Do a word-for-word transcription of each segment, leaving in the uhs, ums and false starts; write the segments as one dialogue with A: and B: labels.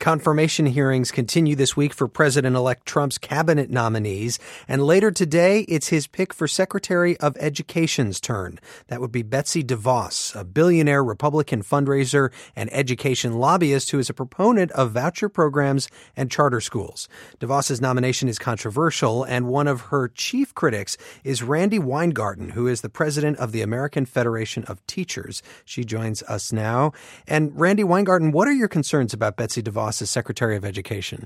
A: Confirmation hearings continue this week for President-elect Trump's cabinet nominees, and later today, it's his pick for Secretary of Education's turn. That would be Betsy DeVos, a billionaire Republican fundraiser and education lobbyist who is a proponent of voucher programs and charter schools. DeVos's nomination is controversial, and one of her chief critics is Randi Weingarten, who is the president of the American Federation of Teachers. She joins us now. And Randi Weingarten, what are your concerns about Betsy DeVos as Secretary of Education?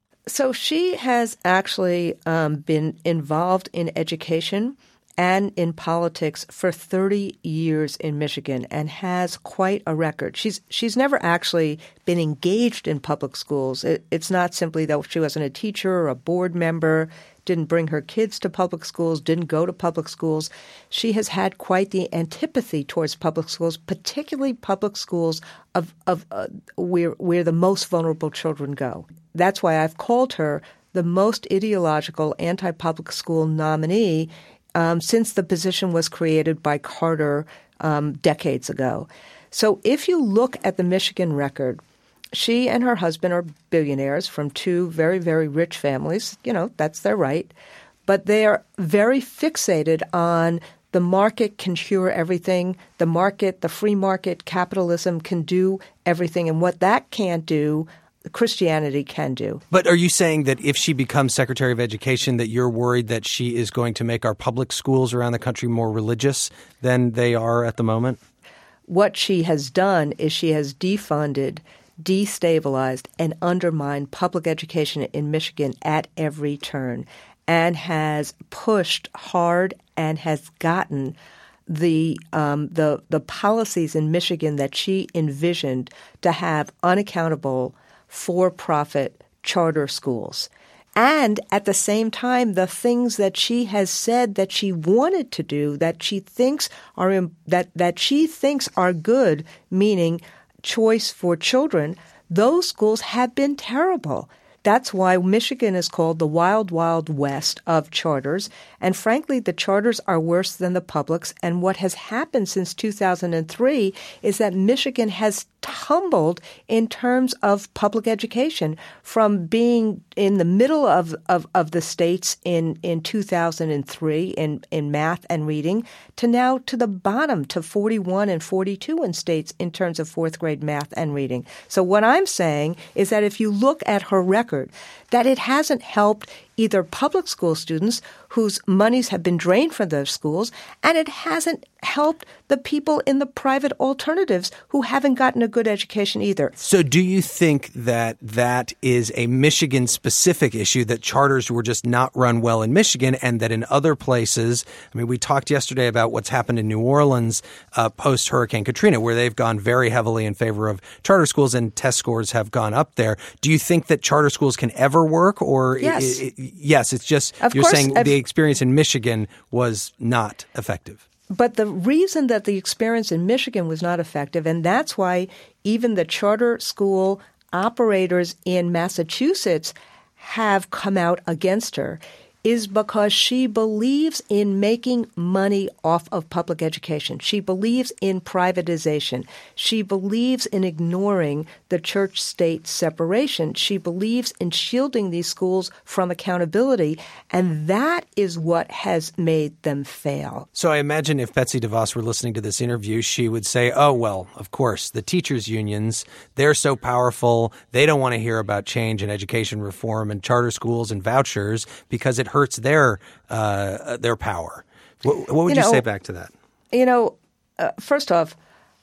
B: So she has actually um, been involved in education and in politics for thirty years in Michigan and has quite a record. She's she's never actually been engaged in public schools. It, it's not simply that she wasn't a teacher or a board member, didn't bring her kids to public schools, didn't go to public schools. She has had quite the antipathy towards public schools, particularly public schools of, of uh, where, where the most vulnerable children go. That's why I've called her the most ideological anti-public school nominee um, since the position was created by Carter um, decades ago. So if you look at the Michigan record, she and her husband are billionaires from two very, very rich families. You know, that's their right. But they are very fixated on the market can cure everything. The market, the free market, capitalism can do everything. And what that can't do, Christianity can do.
A: But are you saying that if she becomes Secretary of Education, that you're worried that she is going to make our public schools around the country more religious than they are at the moment?
B: What she has done is she has defunded, destabilized, and undermined public education in Michigan at every turn, and has pushed hard and has gotten the um, the the policies in Michigan that she envisioned to have unaccountable for-profit charter schools. And at the same time, the things that she has said that she wanted to do, that she thinks are that that she thinks are good, meaning choice for children, those schools have been terrible. That's why Michigan is called the wild, wild west of charters. And frankly, the charters are worse than the publics. And what has happened since two thousand three is that Michigan has tumbled in terms of public education from being in the middle of, of, of the states in, in two thousand three in, in math and reading to now to the bottom, to forty-one and forty-two in states in terms of fourth grade math and reading. So what I'm saying is that if you look at her record, that it hasn't helped either public school students whose monies have been drained from those schools, and it hasn't helped the people in the private alternatives who haven't gotten a good education either.
A: So do you think that that is a Michigan-specific issue, that charters were just not run well in Michigan, and that in other places, I mean, we talked yesterday about what's happened in New Orleans uh, post-Hurricane Katrina, where they've gone very heavily in favor of charter schools and test scores have gone up there. Do you think that charter schools can ever work? Or
B: Yes.
A: It, it, yes, it's just
B: of
A: you're
B: course,
A: saying
B: I've,
A: the experience in Michigan was not effective.
B: But the reason that the experience in Michigan was not effective, and that's why even the charter school operators in Massachusetts have come out against her, is because she believes in making money off of public education. She believes in privatization. She believes in ignoring the church-state separation. She believes in shielding these schools from accountability, and that is what has made them fail.
A: So I imagine if Betsy DeVos were listening to this interview, she would say, oh, well, of course, the teachers' unions, they're so powerful, they don't want to hear about change in education reform and charter schools and vouchers because it hurts their uh, their power. What, what would you,
B: you know,
A: say back to that?
B: You know, uh, first off,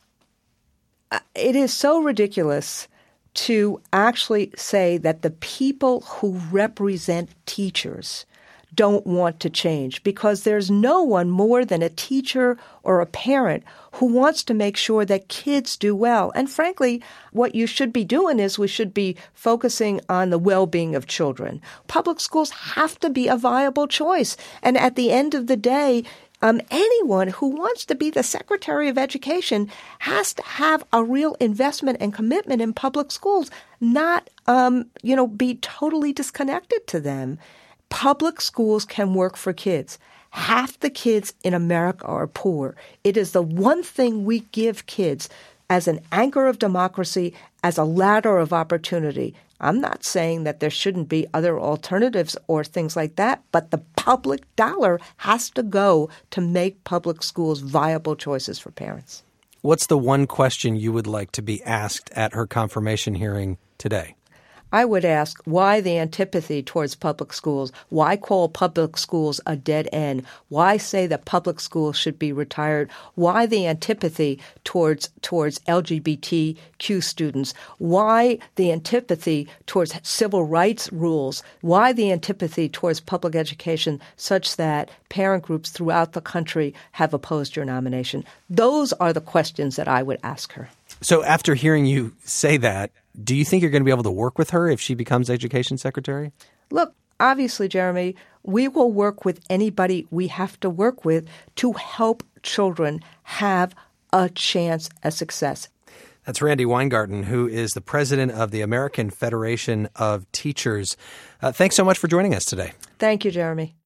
B: it is so ridiculous to actually say that the people who represent teachers don't want to change, because there's no one more than a teacher or a parent who wants to make sure that kids do well. And frankly, what you should be doing is we should be focusing on the well-being of children. Public schools have to be a viable choice. And at the end of the day, Um, anyone who wants to be the Secretary of Education has to have a real investment and commitment in public schools, not, um, you know, be totally disconnected to them. Public schools can work for kids. Half the kids in America are poor. It is the one thing we give kids as an anchor of democracy, as a ladder of opportunity. I'm not saying that there shouldn't be other alternatives or things like that, but the public dollar has to go to make public schools viable choices for parents.
A: What's the one question you would like to be asked at her confirmation hearing today?
B: I would ask, why the antipathy towards public schools? Why call public schools a dead end? Why say that public schools should be retired? Why the antipathy towards towards L G B T Q students? Why the antipathy towards civil rights rules? Why the antipathy towards public education such that parent groups throughout the country have opposed your nomination? Those are the questions that I would ask her.
A: So after hearing you say that, do you think you're going to be able to work with her if she becomes education secretary?
B: Look, obviously, Jeremy, we will work with anybody we have to work with to help children have a chance at success.
A: That's Randi Weingarten, who is the president of the American Federation of Teachers. Uh, thanks so much for joining us today.
B: Thank you, Jeremy.